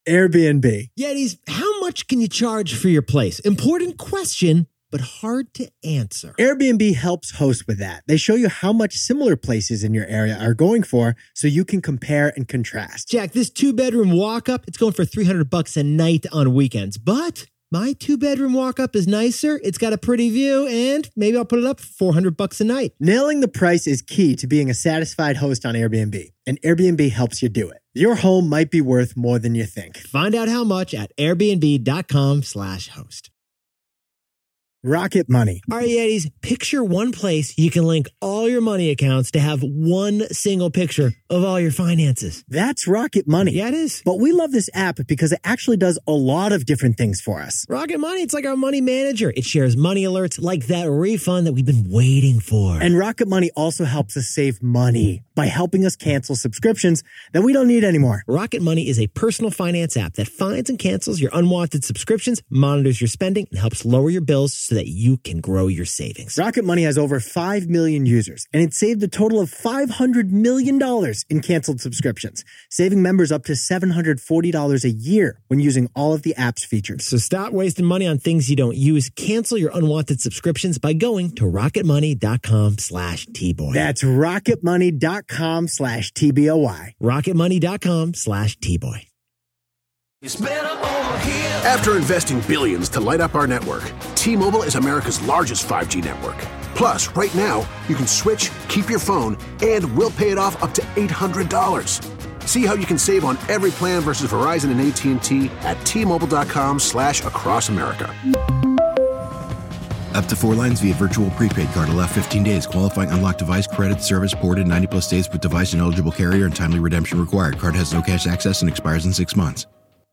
Airbnb. Yetis, how much can you charge for your place? Important question, but hard to answer. Airbnb helps host with that. They show you how much similar places in your area are going for so you can compare and contrast. Jack, this 2-bedroom walk-up, it's going for $300 a night on weekends. But my 2-bedroom walk-up is nicer, it's got a pretty view, and maybe I'll put it up for $400 a night. Nailing the price is key to being a satisfied host on Airbnb, and Airbnb helps you do it. Your home might be worth more than you think. Find out how much at airbnb.com/host. Rocket Money. All right, Yetis, picture one place you can link all your money accounts to have one single picture of all your finances. That's Rocket Money. Yeah, it is. But we love this app because it actually does a lot of different things for us. Rocket Money, it's like our money manager. It shares money alerts like that refund that we've been waiting for. And Rocket Money also helps us save money by helping us cancel subscriptions that we don't need anymore. Rocket Money is a personal finance app that finds and cancels your unwanted subscriptions, monitors your spending, and helps lower your bills so that you can grow your savings. Rocket Money has over 5 million users, and it saved a total of $500 million in canceled subscriptions, saving members up to $740 a year when using all of the app's features. So stop wasting money on things you don't use. Cancel your unwanted subscriptions by going to rocketmoney.com/TBoy. That's rocketmoney.com/TBOY. rocketmoney.com/TBoy. After investing billions to light up our network, T-Mobile is America's largest 5G network. Plus, right now, you can switch, keep your phone, and we'll pay it off up to $800. See how you can save on every plan versus Verizon and AT&T at T-Mobile.com/across America. Up to 4 lines via virtual prepaid card. Allow 15 days. Qualifying unlocked device credit service ported 90-plus states with device and eligible carrier and timely redemption required. Card has no cash access and expires in 6 months.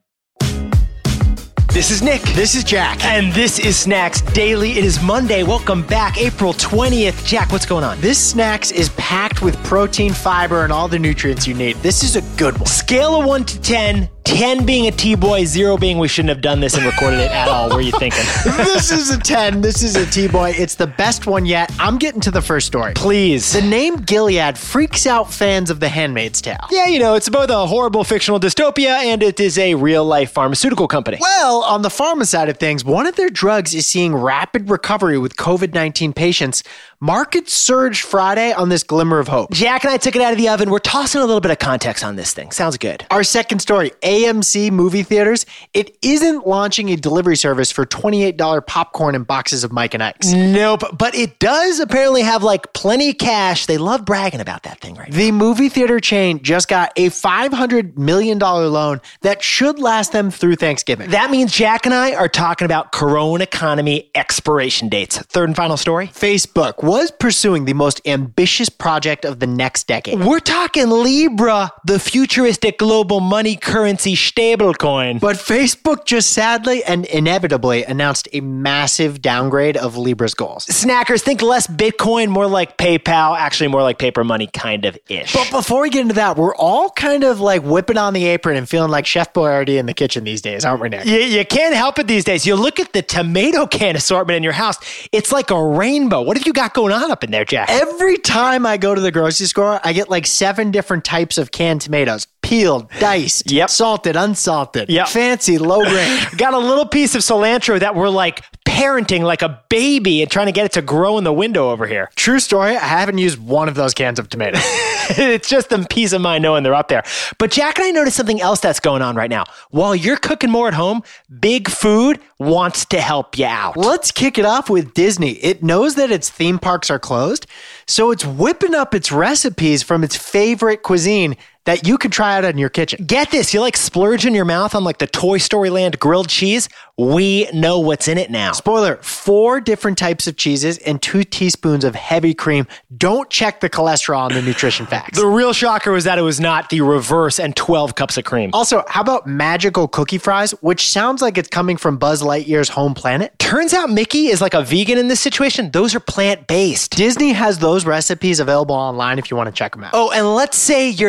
This is Nick. This is Jack. And this is Snacks Daily. It is Monday. Welcome back, April 20th. Jack, what's going on? This Snacks is packed with protein, fiber, and all the nutrients you need. This is a good one. Scale of 1 to 10. 10 being a T-boy, 0 being we shouldn't have done this and recorded it at all. What are you thinking? This is a 10. This is a T-boy. It's the best one yet. I'm getting to the first story. Please. The name Gilead freaks out fans of The Handmaid's Tale. Yeah, you know, it's both a horrible fictional dystopia and it is a real-life pharmaceutical company. Well, on the pharma side of things, one of their drugs is seeing rapid recovery with COVID-19 patients. Markets surged Friday on this glimmer of hope. Jack and I took it out of the oven. We're tossing a little bit of context on this thing. Sounds good. Our second story, AMC movie theaters. It isn't launching a delivery service for $28 popcorn and boxes of Mike and Ike's. Nope, but it does apparently have like plenty of cash. They love bragging about that thing right now. The movie theater chain just got a $500 million loan that should last them through Thanksgiving. That means Jack and I are talking about Corona economy expiration dates. Third and final story. Facebook was pursuing the most ambitious project of the next decade. We're talking Libra, the futuristic global money currency stablecoin. But Facebook just sadly and inevitably announced a massive downgrade of Libra's goals. Snackers, think less Bitcoin, more like PayPal, actually more like paper money kind of ish. But before we get into that, we're all kind of like whipping on the apron and feeling like Chef Boyardee in the kitchen these days, aren't we, Nick? You can't help it these days. You look at the tomato can assortment in your house, it's like a rainbow. What have you got going on up in there, Jack? Every time I go to the grocery store, I get like 7 different types of canned tomatoes. Peeled, diced, salted, unsalted, fancy, low grade. Got a little piece of cilantro that we're like parenting like a baby and trying to get it to grow in the window over here. True story. I haven't used one of those cans of tomatoes. It's just a peace of mind knowing they're up there. But Jack and I noticed something else that's going on right now. While you're cooking more at home, Big Food wants to help you out. Let's kick it off with Disney. It knows that its theme parks are closed, so it's whipping up its recipes from its favorite cuisine that you could try out in your kitchen. Get this, you like splurge in your mouth on like the Toy Story Land grilled cheese? We know what's in it now. Spoiler, 4 different types of cheeses and 2 teaspoons of heavy cream. Don't check the cholesterol on the nutrition facts. The real shocker was that it was not the reverse and 12 cups of cream. Also, how about magical cookie fries, which sounds like it's coming from Buzz Lightyear's home planet? Turns out Mickey is like a vegan in this situation. Those are plant-based. Disney has those recipes available online if you want to check them out. Oh, and let's say you're dying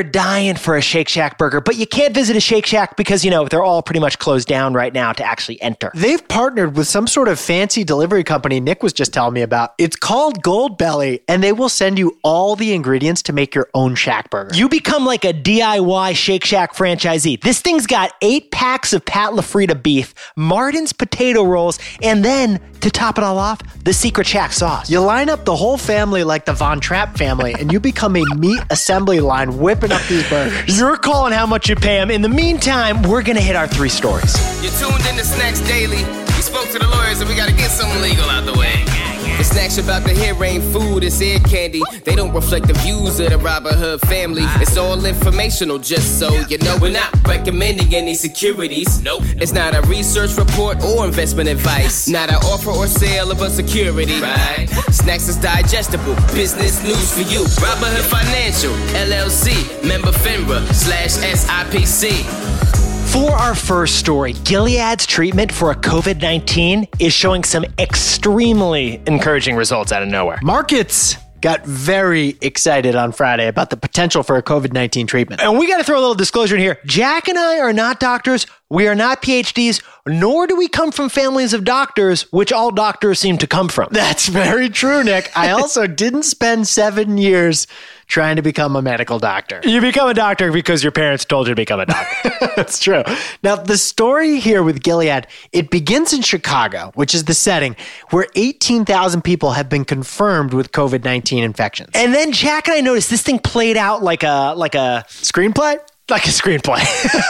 dying for a Shake Shack burger, but you can't visit a Shake Shack because, they're all pretty much closed down right now to actually enter. They've partnered with some sort of fancy delivery company Nick was just telling me about. It's called Goldbelly, and they will send you all the ingredients to make your own Shack burger. You become like a DIY Shake Shack franchisee. This thing's got 8 packs of Pat LaFrida beef, Martin's potato rolls, and then, to top it all off, the secret Shack sauce. You line up the whole family like the Von Trapp family, and you become a meat assembly line whipping up these burgers. You're calling how much you pay them. In the meantime, we're going to hit our 3 stories. You're tuned in to Snacks Daily. We spoke to the lawyers and we got to get something legal out the way. The snacks you're about to hear ain't food, it's ear candy. They don't reflect the views of the Robin Hood family. It's all informational, just so you know. We're not recommending any securities. Nope. It's not a research report or investment advice. Not an offer or sale of a security. Right. Snacks is digestible, business news for you. Robin Hood Financial, LLC, member FINRA /SIPC. For our first story, Gilead's treatment for a COVID-19 is showing some extremely encouraging results out of nowhere. Markets got very excited on Friday about the potential for a COVID-19 treatment. And we got to throw a little disclosure in here. Jack and I are not doctors. We are not PhDs, nor do we come from families of doctors, which all doctors seem to come from. That's very true, Nick. I also didn't spend 7 years trying to become a medical doctor. You become a doctor because your parents told you to become a doctor. That's true. Now, the story here with Gilead, it begins in Chicago, which is the setting where 18,000 people have been confirmed with COVID-19 infections. And then Jack and I noticed this thing played out like a Screenplay? Like a screenplay.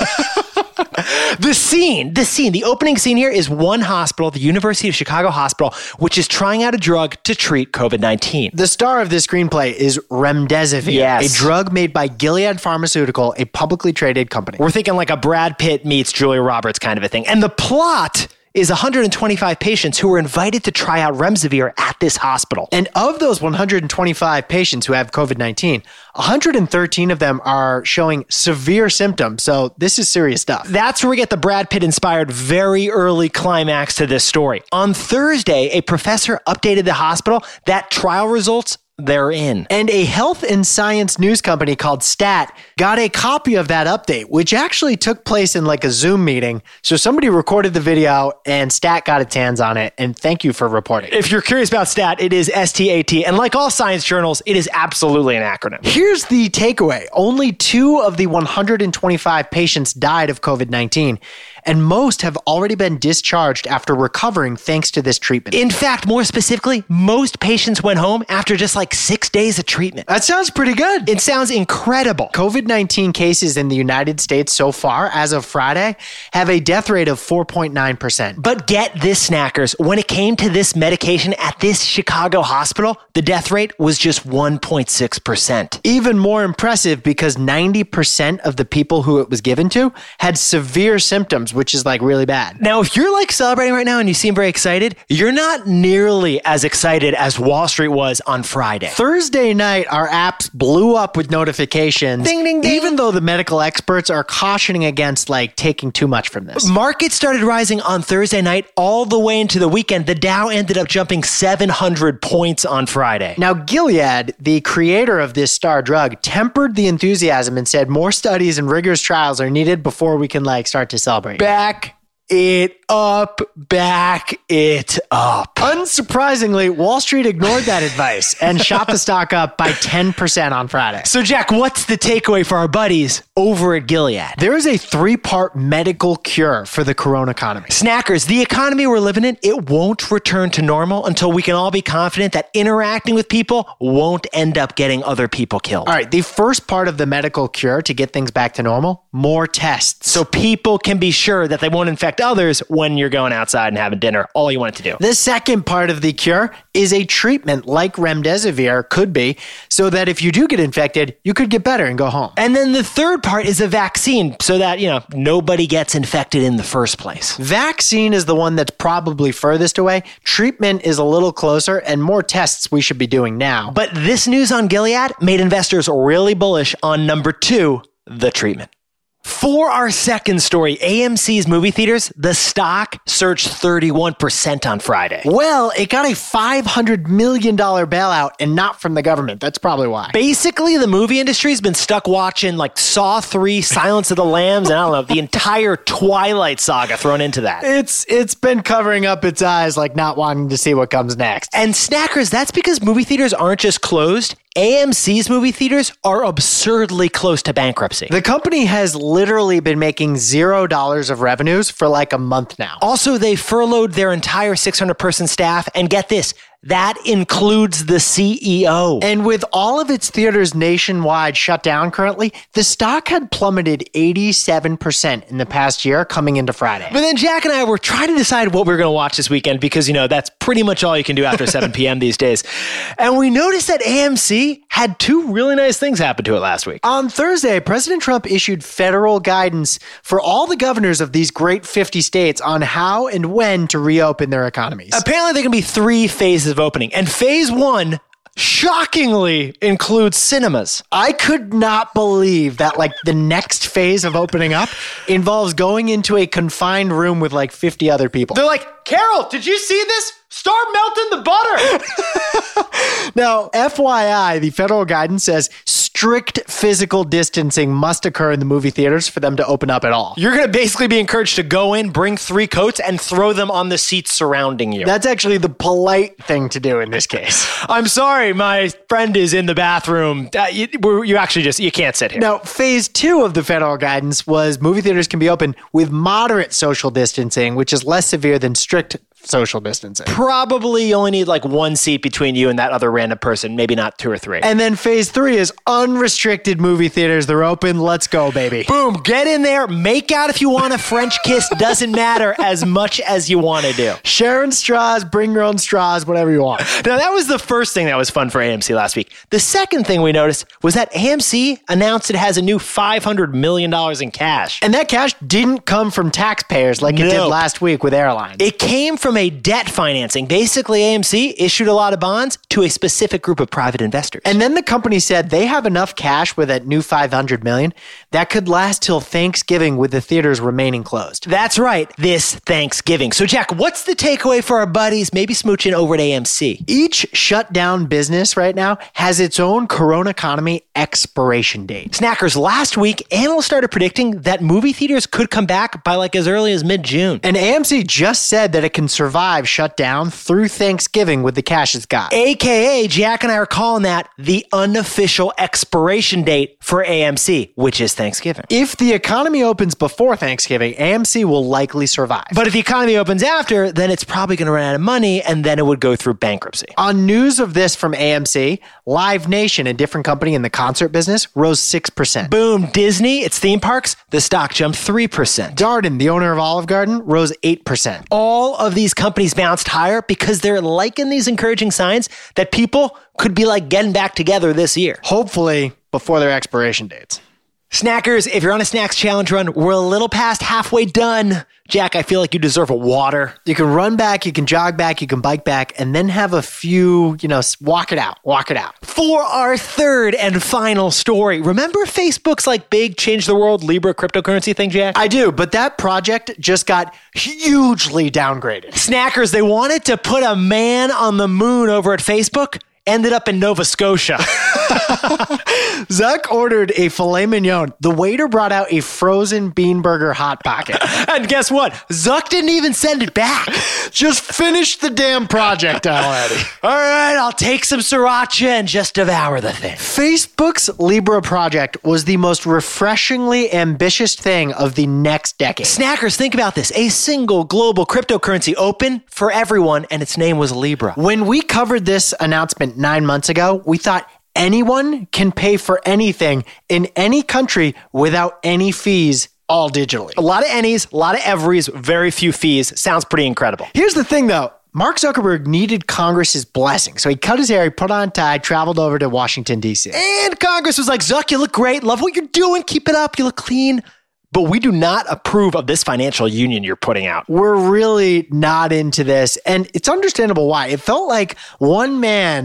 The opening scene here is one hospital, the University of Chicago Hospital, which is trying out a drug to treat COVID-19. The star of this screenplay is Remdesivir, yes, a drug made by Gilead Pharmaceutical, a publicly traded company. We're thinking like a Brad Pitt meets Julia Roberts kind of a thing. And the plot is 125 patients who were invited to try out Remdesivir at this hospital. And of those 125 patients who have COVID-19, 113 of them are showing severe symptoms. So this is serious stuff. That's where we get the Brad Pitt inspired very early climax to this story. On Thursday, a professor updated the hospital that trial results they're in. And a health and science news company called Stat got a copy of that update, which actually took place in like a Zoom meeting. So somebody recorded the video and Stat got its hands on it. And thank you for reporting. If you're curious about Stat, it is STAT. And like all science journals, it is absolutely an acronym. Here's the takeaway. Only 2 of the 125 patients died of COVID-19. And most have already been discharged after recovering thanks to this treatment. In fact, more specifically, most patients went home after just like 6 days of treatment. That sounds pretty good. It sounds incredible. COVID-19 cases in the United States so far, as of Friday, have a death rate of 4.9%. But get this, snackers. When it came to this medication at this Chicago hospital, the death rate was just 1.6%. Even more impressive because 90% of the people who it was given to had severe symptoms, which is like really bad. Now, if you're like celebrating right now and you seem very excited, you're not nearly as excited as Wall Street was on Friday. Thursday night, our apps blew up with notifications. Ding, ding, ding. Even though the medical experts are cautioning against like taking too much from this. Markets started rising on Thursday night all the way into the weekend. The Dow ended up jumping 700 points on Friday. Now, Gilead, the creator of this star drug, tempered the enthusiasm and said more studies and rigorous trials are needed before we can like start to celebrate. Back it up. Unsurprisingly, Wall Street ignored that advice and shot the stock up by 10% on Friday. So, Jack, what's the takeaway for our buddies over at Gilead? There is a 3-part medical cure for the corona economy. Snackers, the economy we're living in, it won't return to normal until we can all be confident that interacting with people won't end up getting other people killed. All right, the first part of the medical cure to get things back to normal, more tests. So people can be sure that they won't infect others when you're going outside and having dinner, all you want it to do. The second part of the cure is a treatment like Remdesivir could be, so that if you do get infected, you could get better and go home. And then the third part is a vaccine so that, nobody gets infected in the first place. Vaccine is the one that's probably furthest away. Treatment is a little closer and more tests we should be doing now. But this news on Gilead made investors really bullish on number 2, the treatment. For our second story, AMC's movie theaters, the stock surged 31% on Friday. Well, it got a $500 million bailout and not from the government. That's probably why. Basically, the movie industry's been stuck watching like Saw 3, Silence of the Lambs, and I don't know, the entire Twilight saga thrown into that. It's been covering up its eyes, like not wanting to see what comes next. And Snackers, that's because movie theaters aren't just closed. AMC's movie theaters are absurdly close to bankruptcy. The company has literally been making $0 of revenues for like a month now. Also, they furloughed their entire 600-person staff, and get this, that includes the CEO. And with all of its theaters nationwide shut down currently, the stock had plummeted 87% in the past year coming into Friday. But then Jack and I were trying to decide what we were going to watch this weekend because, you know, that's pretty much all you can do after 7 p.m. these days. And we noticed that AMC had two really nice things happen to it last week. On Thursday, President Trump issued federal guidance for all the governors of these great 50 states on how and when to reopen their economies. Apparently, there can be 3 phases of opening, and phase 1 shockingly includes cinemas. I could not believe that like the next phase of opening up involves going into a confined room with like 50 other people. They're like, Carol, did you see this? Start melting the butter. Now, FYI, the federal guidance says strict physical distancing must occur in the movie theaters for them to open up at all. You're going to basically be encouraged to go in, bring 3 coats, and throw them on the seats surrounding you. That's actually the polite thing to do in this case. I'm sorry, my friend is in the bathroom. You actually you can't sit here. Now, phase 2 of the federal guidance was movie theaters can be open with moderate social distancing, which is less severe than strict social distancing. Probably you only need like 1 seat between you and that other random person, maybe not 2 or 3. And then phase 3 is unrestricted movie theaters. They're open. Let's go, baby. Boom. Get in there. Make out if you want a French kiss. Doesn't matter as much as you want to do. Sharing straws, bring your own straws, whatever you want. Now, that was the first thing that was fun for AMC last week. The second thing we noticed was that AMC announced it has a new $500 million in cash. And that cash didn't come from taxpayers like it did last week with airlines. It came from a debt financing. Basically, AMC issued a lot of bonds to a specific group of private investors. And then the company said they have enough cash with that new $500 million that could last till Thanksgiving with the theaters remaining closed. That's right, this Thanksgiving. So Jack, what's the takeaway for our buddies maybe smooching over at AMC? Each shut down business right now has its own Corona economy expiration date. Snackers, last week, analysts started predicting that movie theaters could come back by like as early as mid-June. And AMC just said that it can survive shut down through Thanksgiving with the cash it's got. AKA, Jack and I are calling that the unofficial expiration date for AMC, which is Thanksgiving. If the economy opens before Thanksgiving, AMC will likely survive. But if the economy opens after, then it's probably going to run out of money and then it would go through bankruptcy. On news of this from AMC, Live Nation, a different company in the concert business, rose 6%. Boom, Disney, its theme parks, the stock jumped 3%. Darden, the owner of Olive Garden, rose 8%. All of these companies bounced higher because they're liking these encouraging signs that people could be like getting back together this year. Hopefully before their expiration dates. Snackers, if you're on a snacks challenge run, we're a little past halfway done. Jack, I feel like you deserve a water. You can run back, you can jog back, you can bike back, and then have a few, walk it out. For our third and final story, remember Facebook's like big change the world Libra cryptocurrency thing, Jack? I do, but that project just got hugely downgraded. Snackers, they wanted to put a man on the moon over at Facebook. Ended up in Nova Scotia. Zuck ordered a filet mignon. The waiter brought out a frozen bean burger hot pocket. And guess what? Zuck didn't even send it back. Just finished the damn project already. All right, I'll take some sriracha and just devour the thing. Facebook's Libra project was the most refreshingly ambitious thing of the next decade. Snackers, think about this. A single global cryptocurrency open for everyone, and its name was Libra. When we covered this announcement 9 months ago, we thought anyone can pay for anything in any country without any fees, all digitally. A lot of any's, a lot of everys, very few fees. Sounds pretty incredible. Here's the thing though. Mark Zuckerberg needed Congress's blessing. So he cut his hair, he put on a tie, traveled over to Washington, D.C. And Congress was like, Zuck, you look great. Love what you're doing. Keep it up. You look clean. But we do not approve of this financial union you're putting out. We're really not into this. And it's understandable why. It felt like one man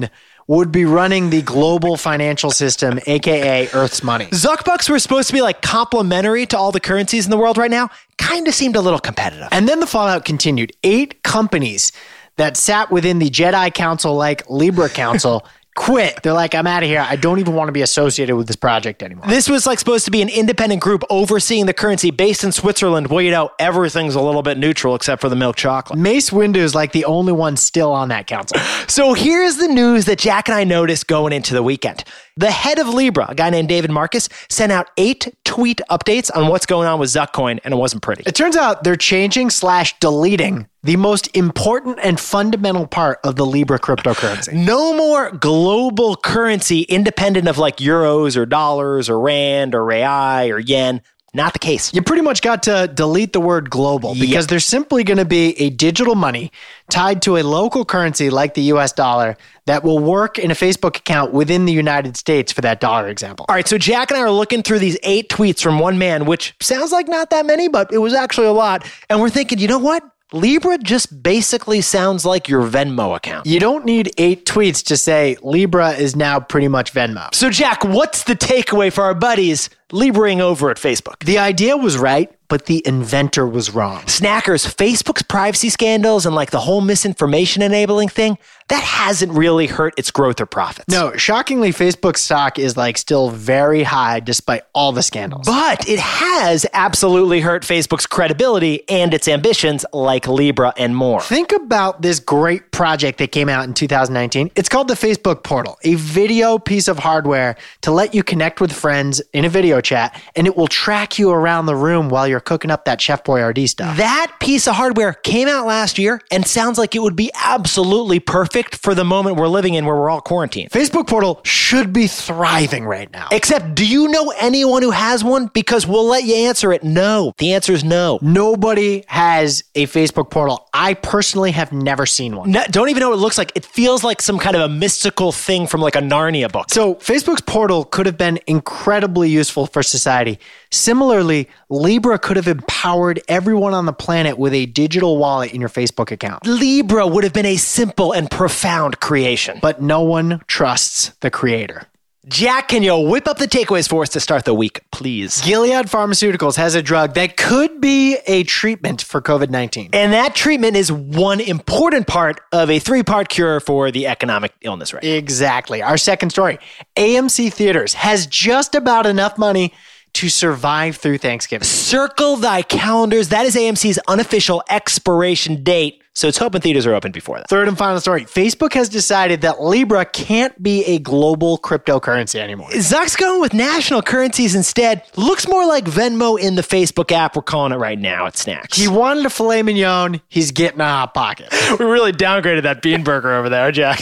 would be running the global financial system, aka Earth's money. Zuckbucks were supposed to be like complementary to all the currencies in the world right now. Kind of seemed a little competitive. And then the fallout continued. 8 companies that sat within the Jedi Council like Libra Council quit. They're like, I'm out of here. I don't even want to be associated with this project anymore. This was like supposed to be an independent group overseeing the currency based in Switzerland. Well, you know, everything's a little bit neutral except for the milk chocolate. Mace Windu is like the only one still on that council. So here's the news that Jack and I noticed going into the weekend. The head of Libra, a guy named David Marcus, sent out 8 tweet updates on what's going on with Zuckcoin, and it wasn't pretty. It turns out they're changing/deleting the most important and fundamental part of the Libra cryptocurrency. No more global currency independent of like euros or dollars or rand or real or yen. Not the case. You pretty much got to delete the word global because there's simply going to be a digital money tied to a local currency like the US dollar that will work in a Facebook account within the United States for that dollar example. All right, so Jack and I are looking through these 8 tweets from one man, which sounds like not that many, but it was actually a lot. And we're thinking, you know what? Libra just basically sounds like your Venmo account. You don't need 8 tweets to say Libra is now pretty much Venmo. So Jack, what's the takeaway for our buddies Libraing over at Facebook? The idea was right, but the inventor was wrong. Snackers, Facebook's privacy scandals and like the whole misinformation enabling thing, that hasn't really hurt its growth or profits. No, shockingly, Facebook's stock is like still very high despite all the scandals. But it has absolutely hurt Facebook's credibility and its ambitions like Libra and more. Think about this great project that came out in 2019. It's called the Facebook Portal, a video piece of hardware to let you connect with friends in a video chat, and it will track you around the room while you're cooking up that Chef Boyardee stuff. That piece of hardware came out last year and sounds like it would be absolutely perfect for the moment we're living in where we're all quarantined. Facebook Portal should be thriving right now. Except, do you know anyone who has one? Because we'll let you answer it. No. The answer is no. Nobody has a Facebook Portal. I personally have never seen one. No, don't even know what it looks like. It feels like some kind of a mystical thing from like a Narnia book. So Facebook's Portal could have been incredibly useful for society. Similarly, Libra could have empowered everyone on the planet with a digital wallet in your Facebook account. Libra would have been a simple and profound creation. But no one trusts the creator. Jack, can you whip up the takeaways for us to start the week, please? Gilead Pharmaceuticals has a drug that could be a treatment for COVID-19. And that treatment is one important part of a 3-part cure for the economic illness, right? Exactly. Our second story. AMC Theaters has just about enough money to survive through Thanksgiving. Circle thy calendars. That is AMC's unofficial expiration date. So it's hoping theaters are open before that. Third and final story. Facebook has decided that Libra can't be a global cryptocurrency anymore. Zuck's going with national currencies instead. Looks more like Venmo in the Facebook app. We're calling it right now at Snacks. He wanted a filet mignon. He's getting a Hot Pocket. We really downgraded that bean burger over there, Jack.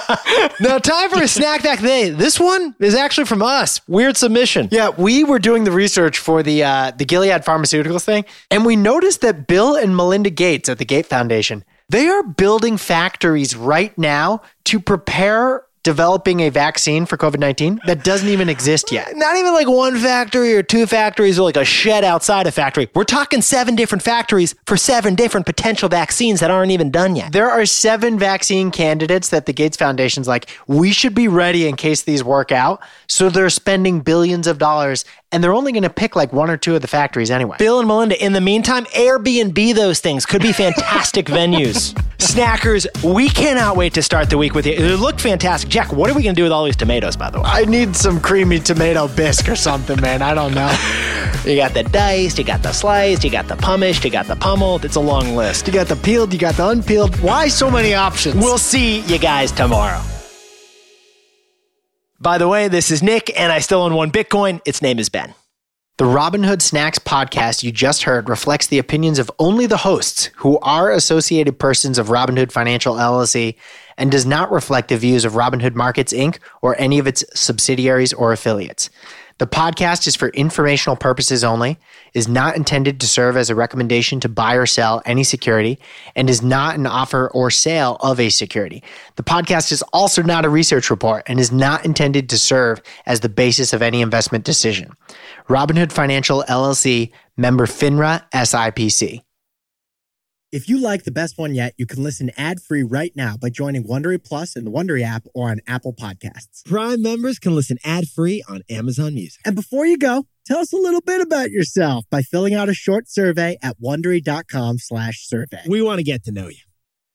Now, time for a snack back today. This one is actually from us. Weird submission. Yeah, we were doing the research for the Gilead Pharmaceuticals thing, and we noticed that Bill and Melinda Gates at the Gates Foundation, they are building factories right now to prepare developing a vaccine for COVID-19 that doesn't even exist yet. Not even like one factory or 2 factories or like a shed outside a factory. We're talking 7 different factories for 7 different potential vaccines that aren't even done yet. There are 7 vaccine candidates that the Gates Foundation's like, we should be ready in case these work out. So they're spending billions of dollars, and they're only going to pick like 1 or 2 of the factories anyway. Bill and Melinda, in the meantime, Airbnb those things. Could be fantastic venues. Snackers, we cannot wait to start the week with you. It looked fantastic. Jack, what are we going to do with all these tomatoes, by the way? I need some creamy tomato bisque or something, man. I don't know. You got the diced, you got the sliced, you got the pumished, you got the pummeled. It's a long list. You got the peeled, you got the unpeeled. Why so many options? We'll see you guys tomorrow. By the way, this is Nick, and I still own 1 Bitcoin. Its name is Ben. The Robinhood Snacks podcast you just heard reflects the opinions of only the hosts, who are associated persons of Robinhood Financial LLC, and does not reflect the views of Robinhood Markets, Inc. or any of its subsidiaries or affiliates. The podcast is for informational purposes only, is not intended to serve as a recommendation to buy or sell any security, and is not an offer or sale of a security. The podcast is also not a research report and is not intended to serve as the basis of any investment decision. Robinhood Financial LLC, member FINRA SIPC. If you like The Best One Yet, you can listen ad-free right now by joining Wondery Plus in the Wondery app or on Apple Podcasts. Prime members can listen ad-free on Amazon Music. And before you go, tell us a little bit about yourself by filling out a short survey at Wondery.com/survey. We want to get to know you.